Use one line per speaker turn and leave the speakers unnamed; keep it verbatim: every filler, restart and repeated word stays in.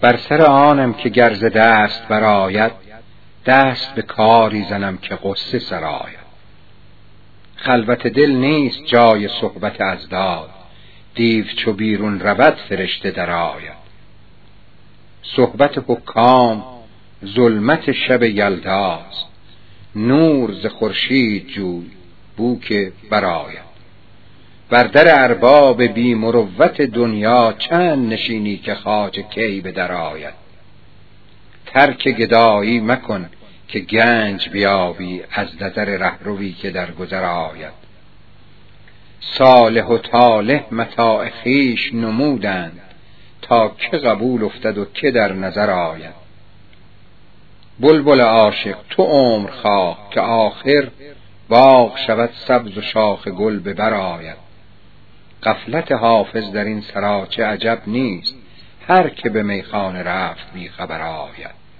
بر سر آنم که گرز دست برآید، دست به کاری زنم که غصه سراید. خلوت دل نیست جای صحبت اضداد، دیو چو بیرون رود فرشته درآید. صحبت حکام ظلمت شب یلداست، نور ز خورشید جوی بو که برآید. بر در ارباب بی مروت دنیا، چند نشینی که خواجه کی به در آید. ترک گدایی مکن که گنج بیابی، از نظر رهروی که در گذر آید. صالح و طالح متاع خویش نمودند، تا که قبول افتد و که در نظر آید. بلبل عاشق تو عمر خواه که آخر، باغ شود سبز و شاخ گل به بر آید. غفلت حافظ در این سراچه عجب نیست، هر که به میخانه رفت بی خبر آید.